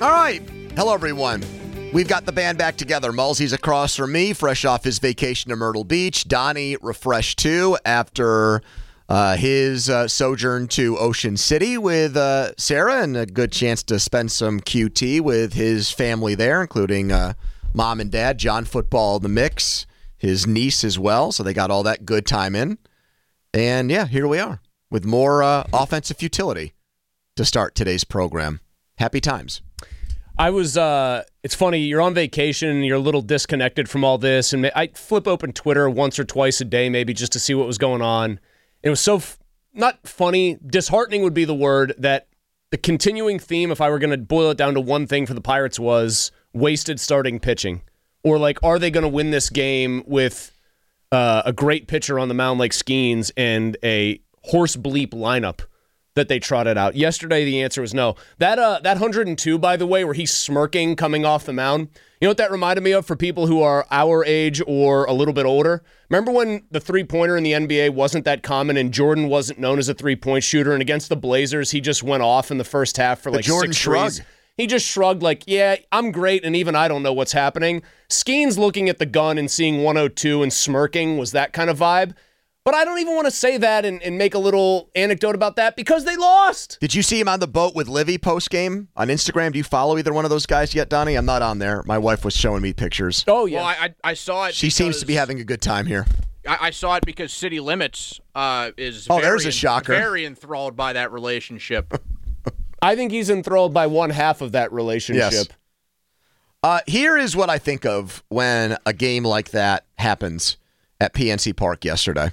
All right. Hello, everyone. We've got the band back together. Mulsey's across from me, fresh off his vacation to Myrtle Beach. Donnie refreshed, too, after his sojourn to Ocean City with Sarah, and a good chance to spend some QT with his family there, including mom and dad, John Football in the mix, his niece as well. So they got all that good time in. And, yeah, here we are with more offensive futility to start today's program. Happy times. I was, it's funny, you're on vacation, you're a little disconnected from all this, and I flip open Twitter once or twice a day maybe just to see what was going on. It was so, not funny, disheartening would be the word, that the continuing theme, if I were going to boil it down to one thing for the Pirates, was wasted starting pitching. Or like, are they going to win this game with a great pitcher on the mound like Skeens and a horse bleep lineup that they trotted out? Yesterday, the answer was no. That 102, by the way, where he's smirking coming off the mound, you know what that reminded me of for people who are our age or a little bit older? Remember when the three-pointer in the NBA wasn't that common and Jordan wasn't known as a three-point shooter, and against the Blazers, he just went off in the first half for like Jordan 6 shrug. threes? He just shrugged like, yeah, I'm great, and even I don't know what's happening. Skeens looking at the gun and seeing 102 and smirking was that kind of vibe. But I don't even want to say that and make a little anecdote about that because they lost. Did you see him on the boat with Livy post-game on Instagram? Do you follow either one of those guys yet, Donnie? I'm not on there. My wife was showing me pictures. Oh, yeah. Well, I saw it. She seems to be having a good time here. I saw it because City Limits is there's a shocker. Very enthralled by that relationship. I think he's enthralled by one half of that relationship. Yes. Here is what I think of when a game like that happens at PNC Park yesterday.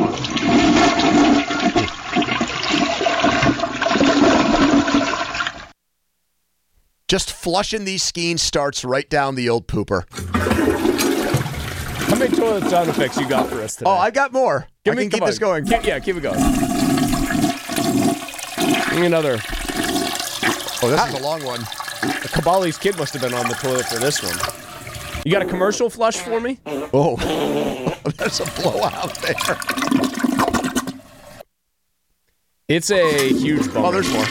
Just flushing these Skeens starts right down the old pooper. How many toilet sound effects you got for us today? Oh, I got more. I can keep this going. Keep it going. Give me another. Oh, this is a long one. Kabali's kid must have been on the toilet for this one. You got a commercial flush for me? Oh, there's a blowout there. It's a huge bummer. Oh, there's more.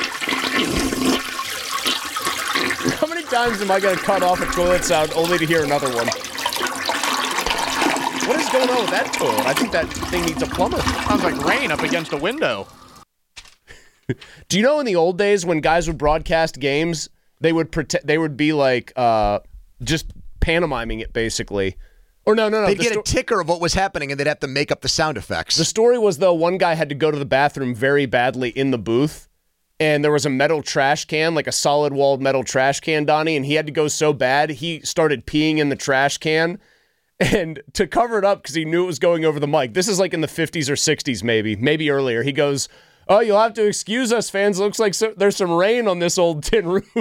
How many times am I going to cut off a toilet sound only to hear another one? What is going on with that toilet? I think that thing needs a plumber. Sounds like rain up against a window. Do you know in the old days when guys would broadcast games, they would be like just pantomiming it basically? Or no. They'd get a ticker of what was happening and they'd have to make up the sound effects. The story was, though, one guy had to go to the bathroom very badly in the booth, and there was a metal trash can, like a solid-walled metal trash can, Donnie, and he had to go so bad, he started peeing in the trash can. And to cover it up, because he knew it was going over the mic, this is like in the 50s or 60s maybe earlier, he goes, "Oh, you'll have to excuse us, fans. Looks like there's some rain on this old tin roof."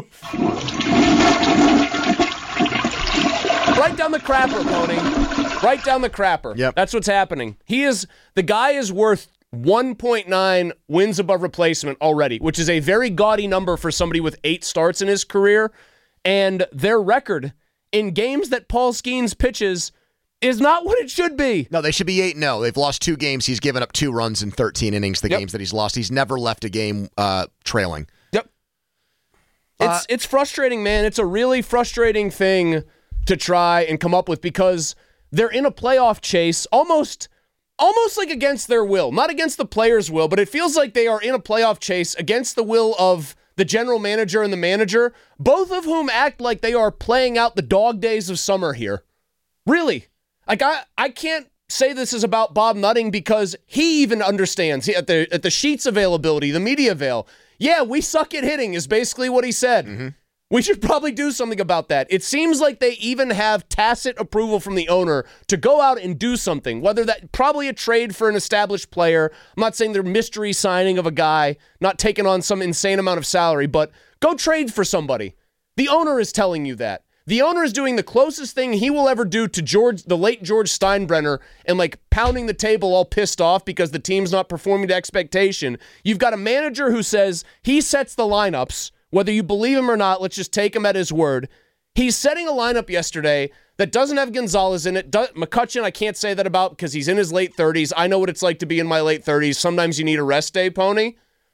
Right down the crapper, Pony. Right down the crapper. Yep. That's what's happening. The guy is worth 1.9 wins above replacement already, which is a very gaudy number for somebody with 8 starts in his career. And their record in games that Paul Skeens pitches is not what it should be. No, they should be 8-0. They've lost 2 games. He's given up 2 runs in 13 innings, games that he's lost. He's never left a game trailing. Yep. It's frustrating, man. It's a really frustrating thing to try and come up with because they're in a playoff chase almost like against their will. Not against the players' will, but it feels like they are in a playoff chase against the will of the general manager and the manager, both of whom act like they are playing out the dog days of summer here. Really. Like, I can't say this is about Bob Nutting because he even understands at the Sheets availability, the media avail. Yeah, we suck at hitting is basically what he said. Mm-hmm. We should probably do something about that. It seems like they even have tacit approval from the owner to go out and do something, whether that probably a trade for an established player. I'm not saying they're mystery signing of a guy, not taking on some insane amount of salary, but go trade for somebody. The owner is telling you that. The owner is doing the closest thing he will ever do to the late George Steinbrenner and like pounding the table all pissed off because the team's not performing to expectation. You've got a manager who says he sets the lineups. Whether you believe him or not, let's just take him at his word. He's setting a lineup yesterday that doesn't have Gonzalez in it. McCutchen, I can't say that about because he's in his late 30s. I know what it's like to be in my late 30s. Sometimes you need a rest day, Pony.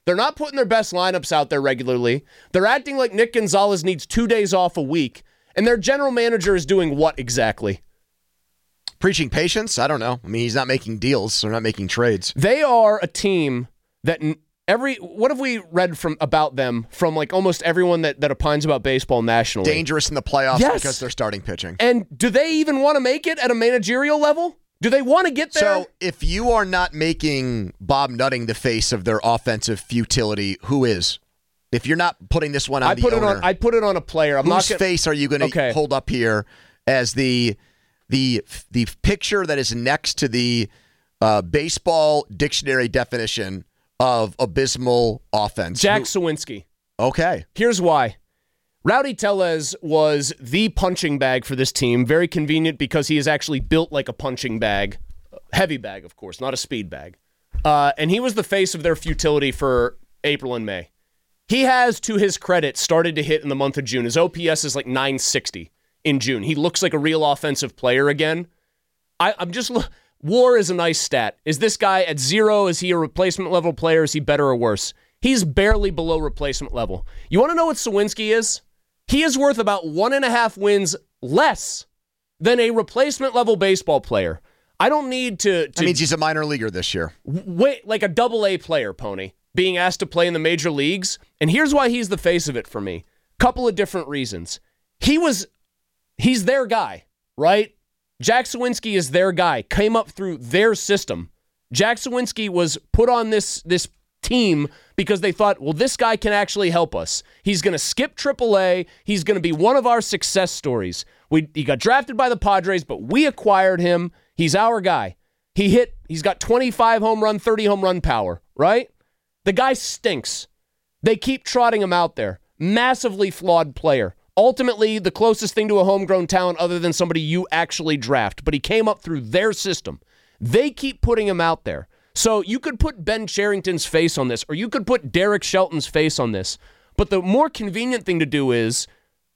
They're not putting their best lineups out there regularly. They're acting like Nick Gonzalez needs 2 days off a week. And their general manager is doing what exactly? Preaching patience? I don't know. I mean, he's not making deals, so they're not making trades. They are a team that what have we read about them from like almost everyone that opines about baseball nationally? Dangerous in the playoffs because they're starting pitching. And do they even want to make it at a managerial level? Do they want to get there? So if you are not making Bob Nutting the face of their offensive futility, who is? If you're not putting this one on I'd put it on a player. Whose face are you going to hold up here as the picture that is next to the baseball dictionary definition of abysmal offense? Jack Sawinski. Okay. Here's why. Rowdy Tellez was the punching bag for this team. Very convenient because he is actually built like a punching bag. Heavy bag, of course, not a speed bag. And he was the face of their futility for April and May. He has, to his credit, started to hit in the month of June. His OPS is like 960 in June. He looks like a real offensive player again. WAR is a nice stat. Is this guy at 0? Is he a replacement level player? Is he better or worse? He's barely below replacement level. You want to know what Sawinski is? He is worth about 1.5 wins less than a replacement level baseball player. I don't need to that means he's a minor leaguer this year. Wait, like a AA player, Pony, being asked to play in the major leagues. And here's why he's the face of it for me. Couple of different reasons. He's their guy, right? Jack Sawinski is their guy. Came up through their system. Jack Sawinski was put on this team because they thought, well, this guy can actually help us. He's going to skip AAA. He's going to be one of our success stories. He got drafted by the Padres, but we acquired him. He's our guy. He's got 25 home run, 30 home run power, right? The guy stinks. They keep trotting him out there. Massively flawed player. Ultimately, the closest thing to a homegrown talent other than somebody you actually draft, but he came up through their system. They keep putting him out there. So you could put Ben Cherington's face on this, or you could put Derek Shelton's face on this. But the more convenient thing to do is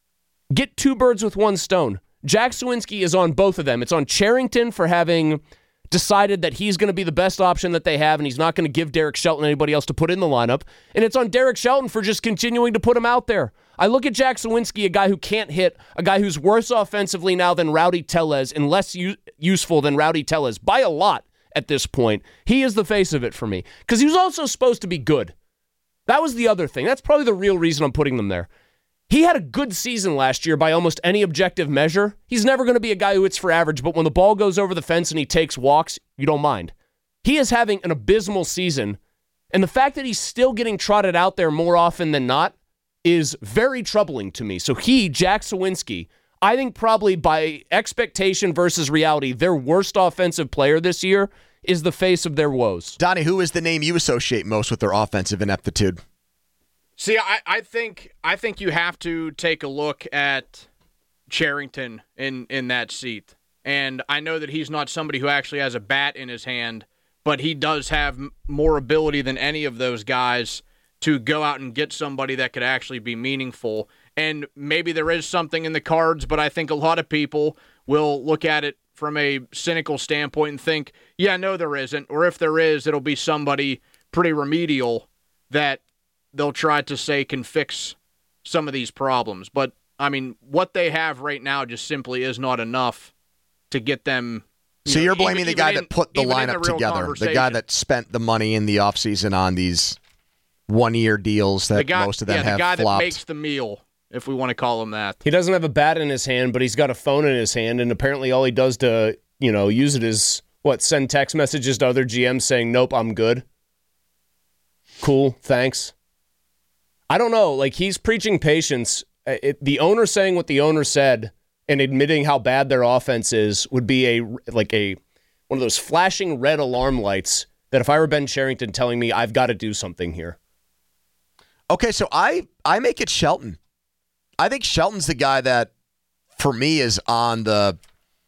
get 2 birds with 1 stone. Jack Sawinski is on both of them. It's on Cherington for having decided that he's going to be the best option that they have, and he's not going to give Derek Shelton anybody else to put in the lineup. And it's on Derek Shelton for just continuing to put him out there. I look at Jack Sawinski, a guy who can't hit, a guy who's worse offensively now than Rowdy Tellez and less useful than Rowdy Tellez by a lot. At this point, he is the face of it for me because he was also supposed to be good. That was the other thing. That's probably the real reason I'm putting them there. He had a good season last year by almost any objective measure. He's never going to be a guy who hits for average, but when the ball goes over the fence and he takes walks, you don't mind. He is having an abysmal season, and the fact that he's still getting trotted out there more often than not is very troubling to me. So Jack Sawinski, I think probably by expectation versus reality, their worst offensive player this year is the face of their woes. Donnie, who is the name you associate most with their offensive ineptitude? See, I think you have to take a look at Cherington in that seat. And I know that he's not somebody who actually has a bat in his hand, but he does have more ability than any of those guys to go out and get somebody that could actually be meaningful. And maybe there is something in the cards, but I think a lot of people will look at it from a cynical standpoint and think, yeah, no, there isn't. Or if there is, it'll be somebody pretty remedial that they'll try to say can fix some of these problems. But, I mean, what they have right now just simply is not enough to get them. So you're blaming the guy that put the lineup together, the guy that spent the money in the offseason on these one-year deals that most of them have flopped. The guy that makes the meal, if we want to call him that. He doesn't have a bat in his hand, but he's got a phone in his hand, and apparently all he does to, use it is, send text messages to other GMs saying, nope, I'm good. Cool, thanks. I don't know. He's preaching patience. The owner saying what the owner said and admitting how bad their offense is would be one of those flashing red alarm lights that if I were Ben Cherington telling me I've got to do something here. Okay, so I make it Shelton. I think Shelton's the guy that, for me, is on the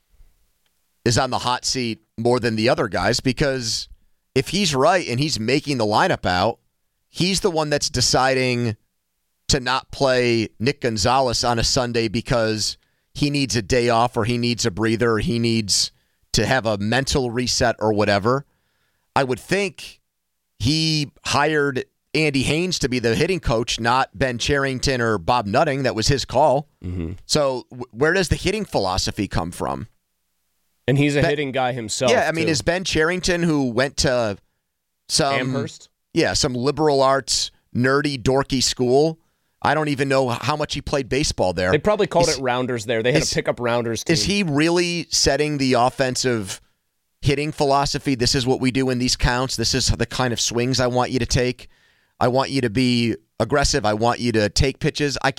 hot seat more than the other guys because if he's right and he's making the lineup out, he's the one that's deciding to not play Nick Gonzalez on a Sunday because he needs a day off or he needs a breather or he needs to have a mental reset or whatever. I would think he hired Andy Haynes to be the hitting coach, not Ben Cherington or Bob Nutting. That was his call. Mm-hmm. So where does the hitting philosophy come from? And he's a hitting guy himself. Yeah, I mean, is Ben Cherington, who went to some Amherst? Yeah, some liberal arts, nerdy, dorky school. I don't even know how much he played baseball there. They probably called it rounders there. They had a pickup rounders team. Is he really setting the offensive hitting philosophy? This is what we do in these counts. This is the kind of swings I want you to take. I want you to be aggressive. I want you to take pitches. I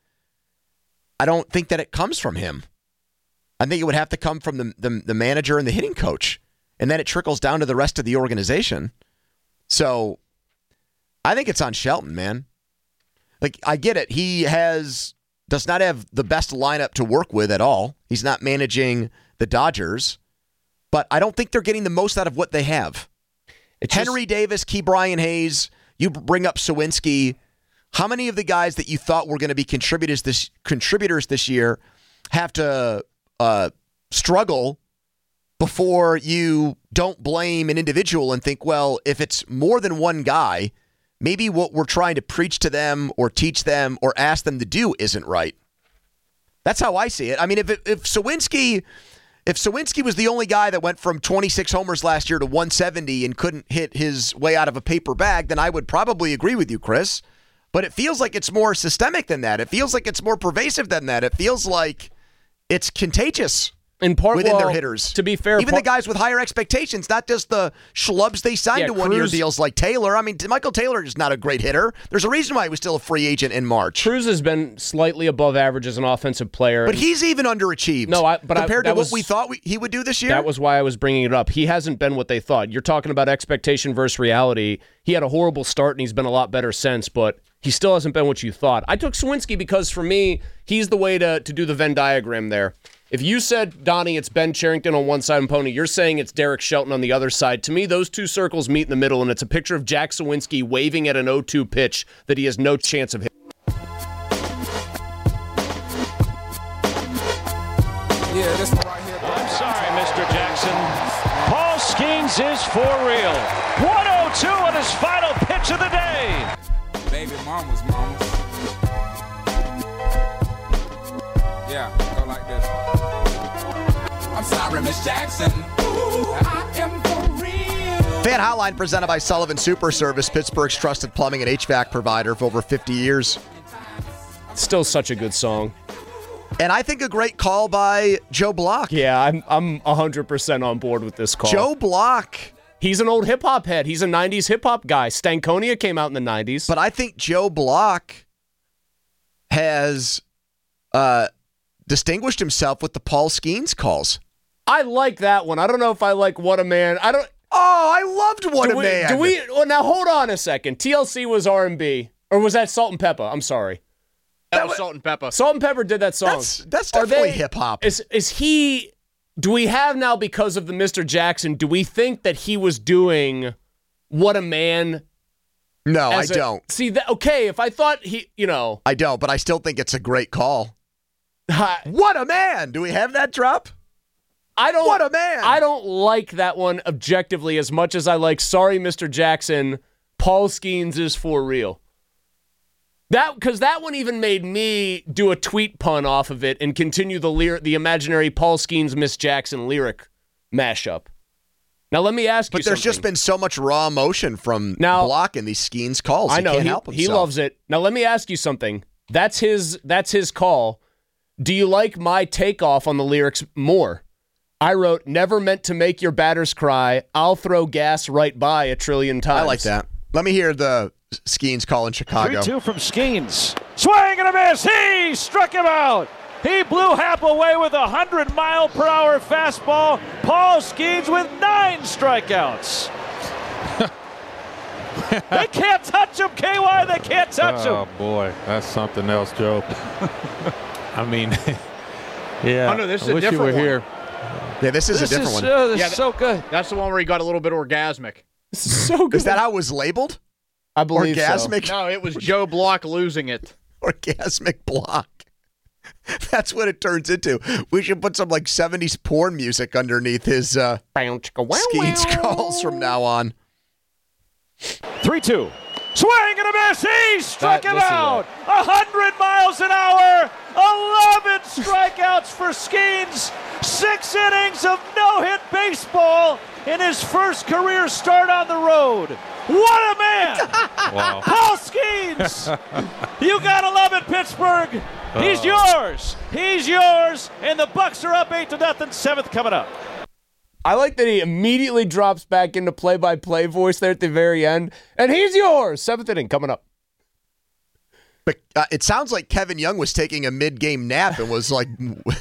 don't think that it comes from him. I think it would have to come from the manager and the hitting coach. And then it trickles down to the rest of the organization. So I think it's on Shelton, man. Like, I get it. He does not have the best lineup to work with at all. He's not managing the Dodgers. But I don't think they're getting the most out of what they have. Henry Davis, Ke'Bryan Hayes, you bring up Suwinski. How many of the guys that you thought were going to be contributors this year have to struggle before you don't blame an individual and think, well, if it's more than one guy, maybe what we're trying to preach to them or teach them or ask them to do isn't right. That's how I see it. I mean, if Suwinski was the only guy that went from 26 homers last year to 170 and couldn't hit his way out of a paper bag, then I would probably agree with you, Chris. But it feels like it's more systemic than that. It feels like it's more pervasive than that. It feels like it's contagious within their hitters. To be fair, even the guys with higher expectations, not just the schlubs they signed to one-year deals like Taylor. I mean, Michael Taylor is not a great hitter. There's a reason why he was still a free agent in March. Cruz has been slightly above average as an offensive player. But he's even underachieved compared to what we thought he would do this year. That was why I was bringing it up. He hasn't been what they thought. You're talking about expectation versus reality. He had a horrible start, and he's been a lot better since, but he still hasn't been what you thought. I took Suwinski because, for me, he's the way to do the Venn diagram there. If you said, Donnie, it's Ben Cherington on one side and Pony, you're saying it's Derek Shelton on the other side. To me, those two circles meet in the middle, and it's a picture of Jack Suwinski waving at an 0-2 pitch that he has no chance of hitting. Yeah, this one right here. I'm sorry, Mr. Jackson. Paul Skeens is for real. 102 on his final pitch of the day. Baby mama's. Yeah, go like this. I'm sorry, Miss Jackson. Ooh, I am for real. Fan Hotline presented by Sullivan Super Service, Pittsburgh's trusted plumbing and HVAC provider for over 50 years. Still such a good song. And I think a great call by Joe Block. Yeah, I'm 100% on board with this call. Joe Block. He's an old hip-hop head. He's a 90s hip-hop guy. Stankonia came out in the 90s. But I think Joe Block has distinguished himself with the Paul Skeens calls. I like that one. I don't know if I like What a Man. Oh, I loved What a Man. Well, now hold on a second. TLC was R&B. Or was that Salt and Pepper? I'm sorry. That was Salt and Pepper. Salt and Pepper did that song. That's definitely hip-hop. Is he... Do we have now, because of the Mr. Jackson, do we think that he was doing What a Man? No, I don't. See, okay, if I thought I don't, but I still think it's a great call. What a man! Do we have that drop? What a man! I don't like that one objectively as much as I like Sorry, Mr. Jackson, Paul Skeens is for real. Because that one even made me do a tweet pun off of it and continue the imaginary Paul Skeens, Miss Jackson lyric mashup. Now let me ask you something. But there's just been so much raw emotion from Block in these Skeens calls. I know, he can't help himself. He loves it. Now let me ask you something. That's his call. Do you like my takeoff on the lyrics more? I wrote, never meant to make your batters cry. I'll throw gas right by a trillion times. I like that. Let me hear the Skeens call in Chicago. 3-2 from Skeens. Swing and a miss. He struck him out. He blew Happ away with a 100-mile-per-hour fastball. Paul Skeens with 9 strikeouts. They can't touch him, KY. They can't touch him. Oh, boy. That's something else, Joe. I mean, yeah. Oh, no, this is I a wish you different were one. here. Yeah, this is a different one. This is so good. That's the one where he got a little bit orgasmic. This is so good. Is that how it was labeled? I believe Orgasmic? so. No, it was Joe Block losing it. Orgasmic Block. That's what it turns into. We should put some 70s porn music underneath his Skeens calls from now on. 3-2. Swing and a miss. He struck him Listen to out. 100 miles an hour. 11 strikeouts for Skeens. 6 innings of no-hit baseball in his first career start on the road. What a man! Wow. Paul Skeens. You gotta love it, Pittsburgh. He's yours. He's yours. And the Bucks are up 8-0. 7th coming up. I like that he immediately drops back into play-by-play voice there at the very end. And he's yours. 7th inning coming up. But it sounds like Kevin Young was taking a mid-game nap and was like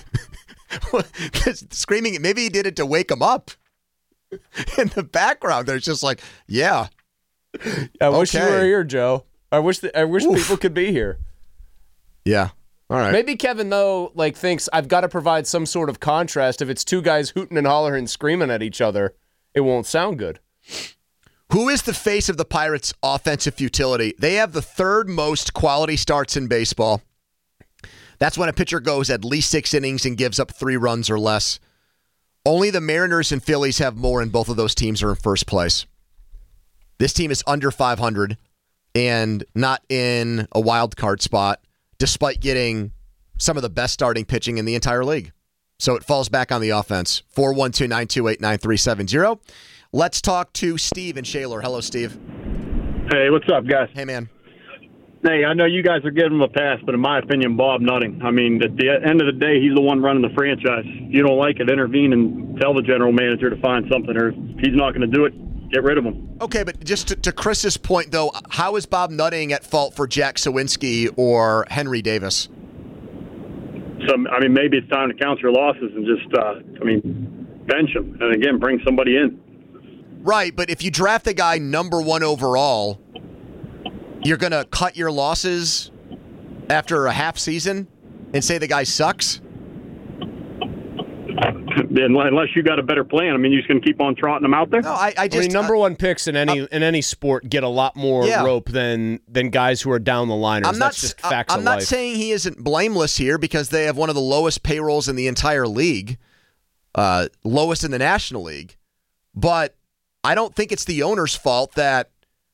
screaming. Maybe he did it to wake him up. In the background, there's just like, yeah. I wish you were here, Joe. I wish people could be here. Yeah. All right. Maybe Kevin, though, thinks I've got to provide some sort of contrast. If it's two guys hooting and hollering and screaming at each other, it won't sound good. Who is the face of the Pirates' offensive futility? They have the 3rd most quality starts in baseball. That's when a pitcher goes at least 6 innings and gives up 3 runs or less. Only the Mariners and Phillies have more, and both of those teams are in first place. This team is under 500 and not in a wild card spot, despite getting some of the best starting pitching in the entire league. So it falls back on the offense. 412-928-9370. Let's talk to Steve in Shaler. Hello, Steve. Hey, what's up, guys? Hey, man. Hey, I know you guys are giving him a pass, but in my opinion, Bob Nutting. I mean, at the end of the day, he's the one running the franchise. If you don't like it, intervene and tell the general manager to find something, or if he's not going to do it, get rid of him. Okay, but just to Chris's point, though, how is Bob Nutting at fault for Jack Sawinski or Henry Davis? So, I mean, maybe it's time to count your losses and just, bench him. And again, bring somebody in. Right, but if you draft a guy number 1 overall, you're going to cut your losses after a half season and say the guy sucks? Unless you got a better plan. I mean, you're just going to keep on trotting them out there? No, I just... number 1 picks in any sport get a lot more rope than guys who are down the liners. That's just facts of life. I'm not saying he isn't blameless here because they have one of the lowest payrolls in the entire league, lowest in the National League, but I don't think it's the owner's fault that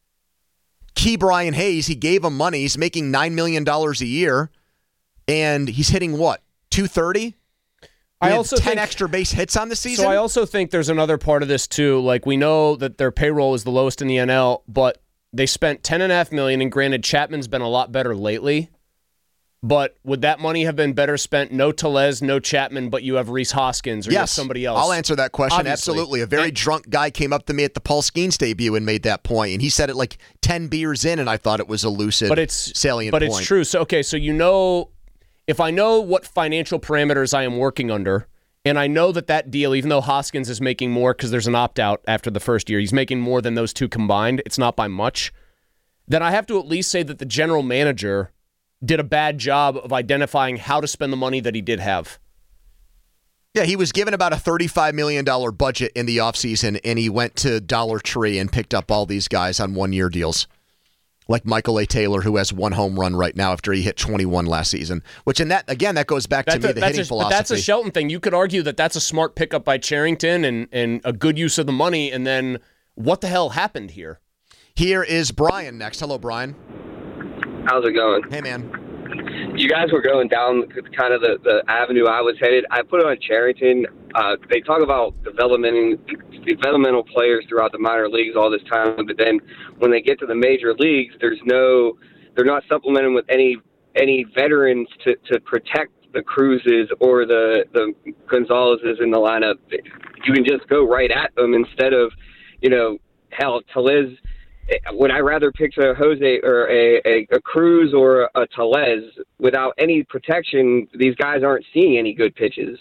Key Brian Hayes, he gave him money. He's making $9 million a year, and he's hitting what, 230? I also 10 extra base hits on the season. So I also think there's another part of this too. Like, we know that their payroll is the lowest in the NL, but they spent $10.5 million, and granted, Chapman's been a lot better lately. But would that money have been better spent? No Tellez, no Chapman, but you have Rhys Hoskins or you have somebody else. I'll answer that question. Obviously. Absolutely. A very drunk guy came up to me at the Paul Skeens debut and made that point, and he said it like 10 beers in, and I thought it was a lucid, salient point. But it's true. So, okay, so you know, if I know what financial parameters I am working under, and I know that deal, even though Hoskins is making more because there's an opt-out after the first year, he's making more than those two combined, it's not by much, then I have to at least say that the general manager did a bad job of identifying how to spend the money that he did have. Yeah, he was given about a $35 million budget in the offseason, and he went to Dollar Tree and picked up all these guys on one-year deals, like Michael A. Taylor, who has 1 home run right now after he hit 21 last season, which, in that, again, that goes back to me, the hitting philosophy. But that's a Shelton thing. You could argue that that's a smart pickup by Cherington and a good use of the money, and then what the hell happened here? Here is Brian next. Hello, Brian. How's it going? Hey, man. You guys were going down kind of the avenue I was headed. I put it on Cherington. They talk about developmental players throughout the minor leagues all this time, but then when they get to the major leagues, they're not supplementing with any veterans to protect the Cruzes or the Gonzalez's in the lineup. You can just go right at them instead of, hell, Tellez. Would I rather pick a Jose or a Cruz or a Tellez without any protection? These guys aren't seeing any good pitches.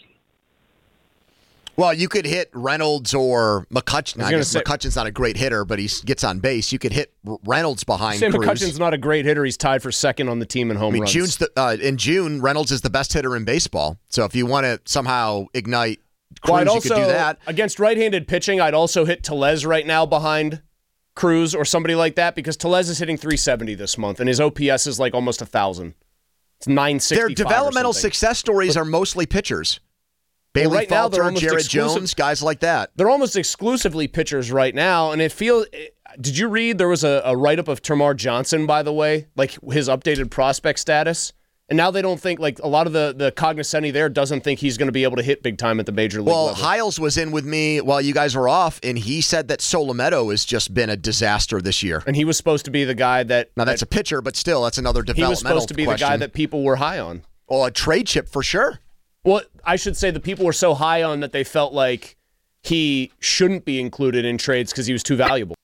Well, you could hit Reynolds or McCutchen. I guess McCutchen's not a great hitter, but he gets on base. You could hit Reynolds behind Cruz. McCutchen's not a great hitter. He's tied for second on the team in home runs. In June, Reynolds is the best hitter in baseball. So if you want to somehow ignite Cruz, you could do that. Against right-handed pitching, I'd also hit Tellez right now behind Cruz or somebody like that, because Tellez is hitting 370 this month, and his OPS is like almost 1,000. It's 965. Their developmental success stories are mostly pitchers. Bailey Falter, Jared Jones, guys like that. They're almost exclusively pitchers right now, and it feels did you read there was a write-up of Termarr Johnson, by the way, like his updated prospect status? And now they don't think, like, a lot of the cognoscenti there doesn't think he's going to be able to hit big time at the major league level. Hiles was in with me while you guys were off, and he said that Solometo has just been a disaster this year. And he was supposed to be the guy that... Now, that's a pitcher, but still, that's another developmental question. He was supposed to be the guy that people were high on. Well, a trade chip for sure. Well, I should say the people were so high on that they felt like he shouldn't be included in trades because he was too valuable.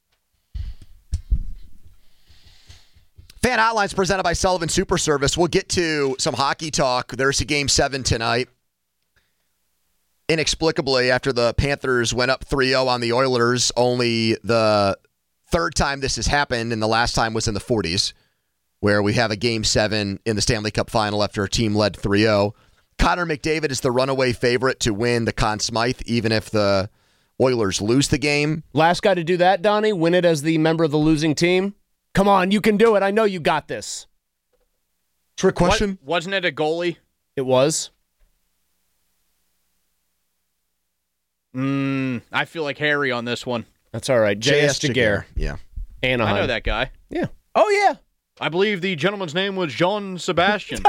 Fan Hotlines presented by Sullivan Super Service. We'll get to some hockey talk. There's a Game 7 tonight. Inexplicably, after the Panthers went up 3-0 on the Oilers, only the third time this has happened, and the last time was in the 40s, where we have a Game 7 in the Stanley Cup Final after a team led 3-0. Connor McDavid is the runaway favorite to win the Conn Smythe, even if the Oilers lose the game. Last guy to do that, Donnie, win it as the member of the losing team. Come on, you can do it. I know you got this. Trick question? Wasn't it a goalie? It was. I feel like Harry on this one. That's all right. J.S. Jaguar. Yeah. Anaheim. I know that guy. Yeah. Oh, yeah. I believe the gentleman's name was Jean Sebastian.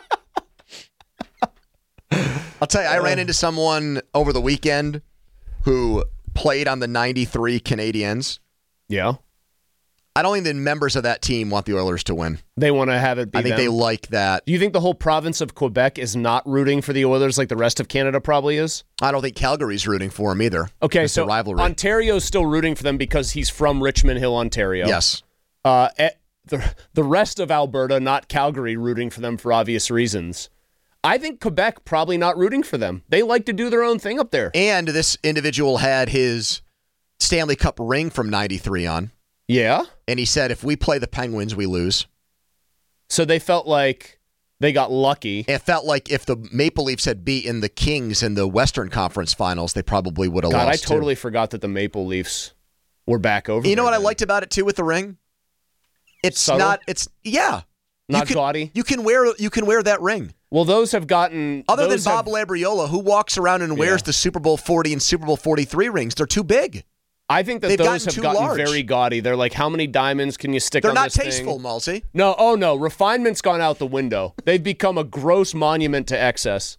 I'll tell you, I ran into someone over the weekend who played on the 93 Canadiens. Yeah. I don't think the members of that team want the Oilers to win. They want to have it be I think them. they like that. Do you think the whole province of Quebec is not rooting for the Oilers like the rest of Canada probably is? I don't think Calgary's rooting for them either. Okay, it's so a rivalry. Ontario's still rooting for them because he's from Richmond Hill, Ontario. Yes. The rest of Alberta, not Calgary, rooting for them for obvious reasons. I think Quebec probably not rooting for them. They like to do their own thing up there. And this individual had his Stanley Cup ring from 93 on. Yeah? And he said, if we play the Penguins, we lose. So they felt like they got lucky. It felt like if the Maple Leafs had beaten the Kings in the Western Conference Finals, they probably would have lost. God, I totally forgot that the Maple Leafs were back over. You know what I then. liked about it, too, with the ring? It's Subtle? not, it's, yeah. Not gaudy? You can wear that ring. Well, those have gotten... Other than Bob Labriola, who walks around and wears the Super Bowl 40 and Super Bowl 43 rings, they're too big. I think that They've those gotten have gotten large. very gaudy. They're like, how many diamonds can you stick on this thing? They're not tasteful, Malsey. No, oh no. Refinement's gone out the window. They've become a gross monument to excess.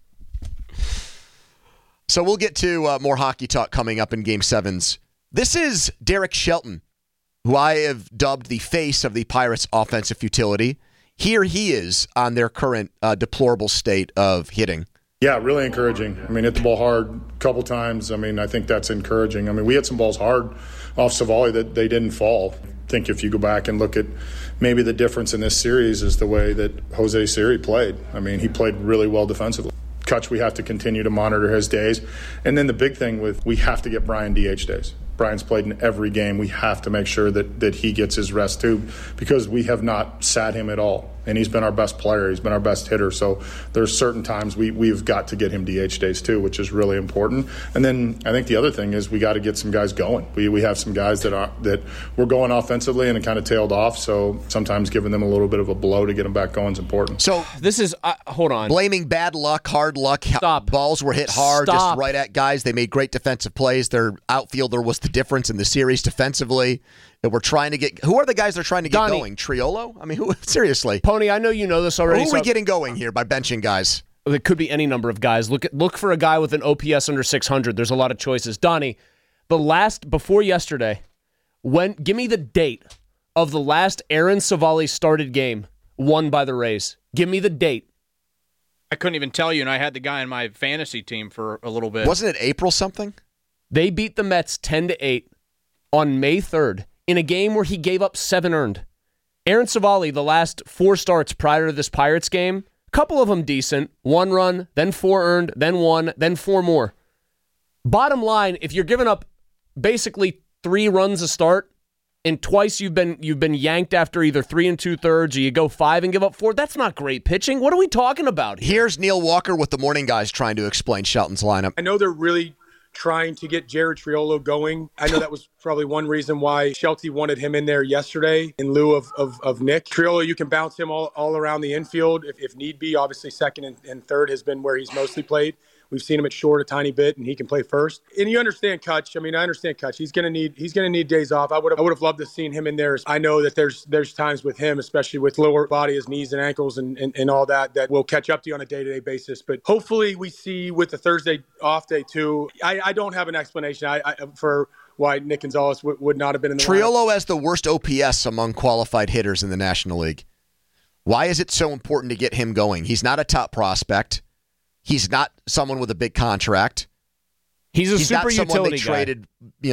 So we'll get to more hockey talk coming up in Game 7s. This is Derek Shelton, who I have dubbed the face of the Pirates' offensive futility. Here he is on their current deplorable state of hitting. Yeah, really encouraging. I mean, hit the ball hard a couple times. I mean, I think that's encouraging. I mean, we hit some balls hard off Savali that they didn't fall. I think if you go back and look at maybe the difference in this series is the way that Jose Siri played. I mean, he played really well defensively. Kutch, we have to continue to monitor his days. And then the big thing we have to get Brian DH days. Brian's played in every game. We have to make sure that he gets his rest too, because we have not sat him at all. And he's been our best player. He's been our best hitter. So there's certain times we've got to get him DH days too, which is really important. And then I think the other thing is we got to get some guys going. We have some guys that were going offensively and it kind of tailed off. So sometimes giving them a little bit of a blow to get them back going is important. So this is hold on. Blaming bad luck, hard luck. Stop. Balls were hit hard, Stop. just right at guys. They made great defensive plays. Their outfielder was the difference in the series defensively. That we're trying to get. Who are the guys they're trying to get Donnie. going? Triolo? I mean, who? Seriously. Pony, I know you know this already. Who are we getting going here by benching guys? It could be any number of guys. Look for a guy with an OPS under 600. There's a lot of choices. Donnie, before yesterday, give me the date of the last Aaron Savali started game won by the Rays. Give me the date. I couldn't even tell you, and I had the guy in my fantasy team for a little bit. Wasn't it April something? They beat the Mets 10-8 on May 3rd in a game where he gave up 7 earned. Aaron Savali, the last 4 starts prior to this Pirates game, a couple of them decent, 1 run, then 4 earned, then 1, then 4 more. Bottom line, if you're giving up basically 3 runs a start, and twice you've been yanked after either 3 2/3 or you go 5 and give up 4, that's not great pitching. What are we talking about here? Here's Neil Walker with the morning guys trying to explain Shelton's lineup. I know they're really trying to get Jared Triolo going. I know that was probably one reason why Shelty wanted him in there yesterday in lieu of Nick. Triolo, you can bounce him all around the infield if need be. Obviously, second and third has been where he's mostly played. We've seen him at short a tiny bit, and he can play first. And you understand Kutch. I mean, I understand Kutch. He's gonna need days off. I would have loved to seen him in there. I know that there's times with him, especially with lower body, his knees and ankles and all that will catch up to you on a day-to-day basis. But hopefully we see with the Thursday off day too. I don't have an explanation for why Nick Gonzalez would not have been in the Triolo lineup. has the worst OPS among qualified hitters in the National League. Why is it so important to get him going? He's not a top prospect. He's not someone with a big contract. He's super not someone utility they traded,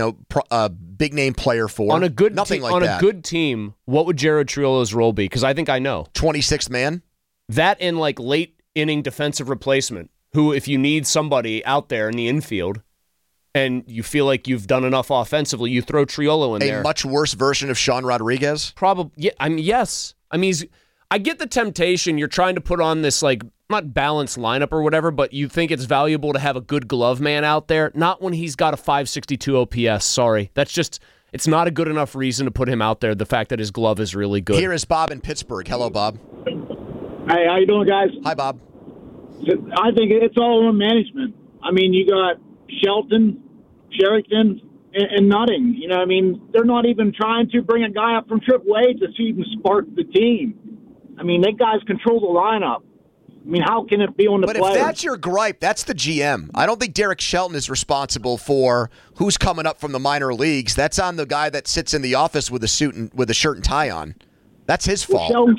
a big name player for. On a good nothing like on that. a good team, what would Jared Triolo's role be? Because I think I know. 26th man. That and like late inning defensive replacement. Who, if you need somebody out there in the infield, and you feel like you've done enough offensively, you throw Triolo in there. A much worse version of Sean Rodriguez? Probably. Yeah, yes. I mean, I get the temptation. You're trying to put on this, like, not balanced lineup or whatever, but you think it's valuable to have a good glove man out there. Not when he's got a 562 OPS. Sorry. That's just, it's not a good enough reason to put him out there, the fact that his glove is really good. Here is Bob in Pittsburgh. Hello, Bob. Hey, how you doing, guys? Hi, Bob. I think it's all on management. I mean, you got Shelton, Sherrington, and Nutting. You know, I mean, they're not even trying to bring a guy up from AAA to see even spark the team. I mean, they guys control the lineup. I mean, how can it be on the players? But if that's your gripe, that's the GM. I don't think Derek Shelton is responsible for who's coming up from the minor leagues. That's on the guy that sits in the office with a suit and with a shirt and tie on. That's his fault. Shelton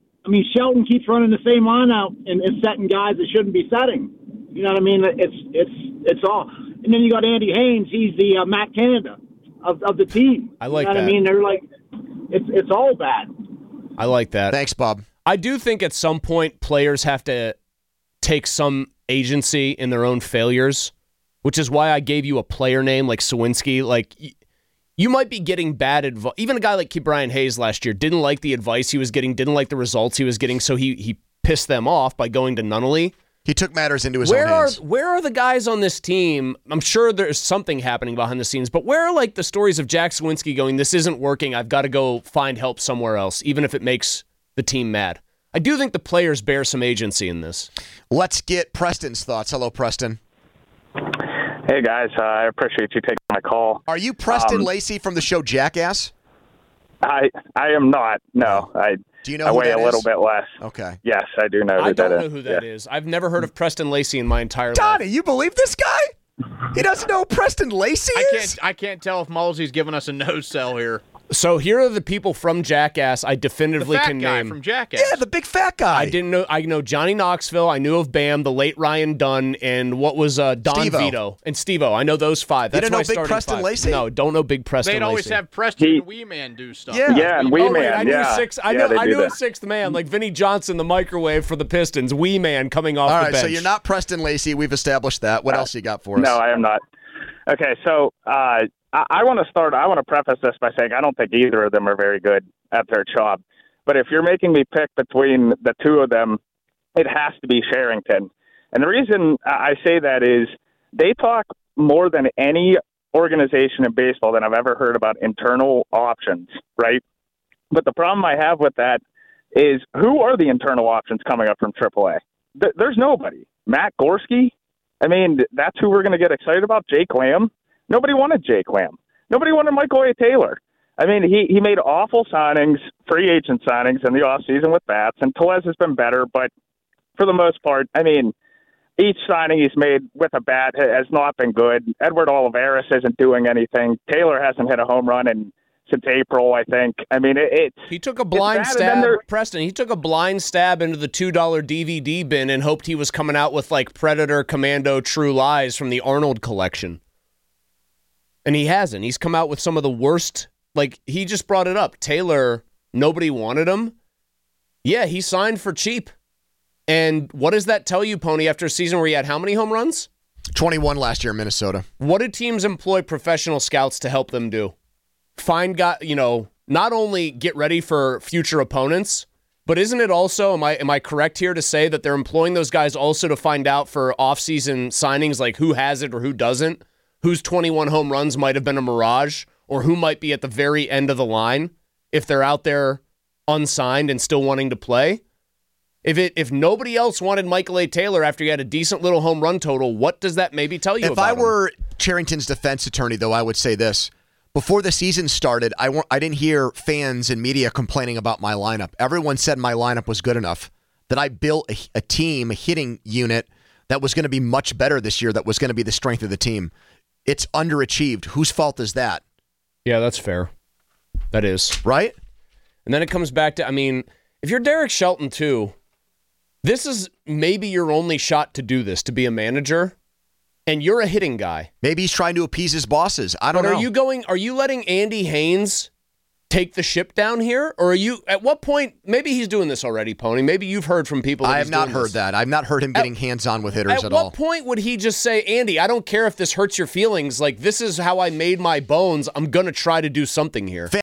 keeps running the same line out and setting guys that shouldn't be setting. You know what I mean? It's all. And then you got Andy Haynes. He's the Matt Canada of the team. I like that. that. I mean, they're like, it's all bad. I like that. Thanks, Bob. I do think at some point players have to take some agency in their own failures, which is why I gave you a player name like Sawinski. Like, you might be getting bad advice. Even a guy like Brian Hayes last year didn't like the advice he was getting, didn't like the results he was getting, so he pissed them off by going to Nunnally. He took matters into his own hands. Where are the guys on this team? I'm sure there's something happening behind the scenes, but where are like the stories of Jack Sawinski going, this isn't working, I've got to go find help somewhere else, even if it makes the team mad? I do think the players bear some agency in this. Let's get Preston's thoughts. Hello, Preston. Hey, guys. I appreciate you taking my call. Are you Preston Lacey from the show Jackass? I am not. No. Do you know I who weigh that a little is? bit less. Okay. Yes, I do know who that is. I don't know who that is. I've never heard of Preston Lacey in my entire life. Donnie, you believe this guy? He doesn't know who Preston Lacey is? I can't tell if Mullsy's giving us a no-sell here. So here are the people from Jackass I definitively the fat can guy name. From Jackass. Yeah, the big fat guy. I didn't know. I know Johnny Knoxville. I knew of Bam, the late Ryan Dunn, and what was Don Steve-O. Vito and Steve-O. I know those five. You That's didn't know my Big starting Preston five. Lacey? No, don't know Big Preston They'd Lacey. always have Preston and Wee Man do stuff. Yeah, and Wee Oh, Man. wait, I knew yeah. a sixth. I Yeah, they do knew a that. sixth man, like Vinny Johnson, the microwave for the Pistons. Wee Man coming off All the right, bench. so you're not Preston Lacey. We've established that. What else you got for us? No, I am not. Okay, so I want to preface this by saying I don't think either of them are very good at their job. But if you're making me pick between the two of them, it has to be Sherrington. And the reason I say that is they talk more than any organization in baseball that I've ever heard about internal options, right? But the problem I have with that is who are the internal options coming up from AAA? There's nobody. Matt Gorski? I mean, that's who we're going to get excited about? Jake Lamb? Nobody wanted Jake Lamb. Nobody wanted Michael A. Taylor. I mean, he made awful signings, free agent signings in the offseason with bats, and Tellez has been better, but for the most part, I mean, each signing he's made with a bat has not been good. Edward Olivares isn't doing anything. Taylor hasn't hit a home run since April, I think. I mean, he took a blind stab, Preston. He took a blind stab into the $2 DVD bin and hoped he was coming out with like Predator, Commando, True Lies from the Arnold collection. And he hasn't. He's come out with some of the worst. Like, he just brought it up. Taylor, nobody wanted him. Yeah, he signed for cheap. And what does that tell you, Pony, after a season where he had how many home runs? 21 last year in Minnesota. What do teams employ professional scouts to help them do? Find guys, not only get ready for future opponents, but isn't it also, am I correct here to say that they're employing those guys also to find out for offseason signings, like who has it or who doesn't? Whose 21 home runs might have been a mirage, or who might be at the very end of the line if they're out there unsigned and still wanting to play? If nobody else wanted Michael A. Taylor after he had a decent little home run total, what does that maybe tell you about him? If I were Cherington's defense attorney, though, I would say this. Before the season started, I didn't hear fans and media complaining about my lineup. Everyone said my lineup was good enough, that I built a team, a hitting unit that was going to be much better this year, that was going to be the strength of the team. It's underachieved. Whose fault is that? Yeah, that's fair. That is. Right? And then it comes back to, I mean, if you're Derek Shelton too, this is maybe your only shot to do this, to be a manager, and you're a hitting guy. Maybe he's trying to appease his bosses. I don't know. Are you letting Andy Haynes take the ship down here? Or are you, at what point, maybe he's doing this already, Pony. Maybe you've heard from people that I have not heard that. I've not heard him getting hands-on with hitters at all. At what point would he just say, Andy, I don't care if this hurts your feelings. Like, this is how I made my bones. I'm going to try to do something here.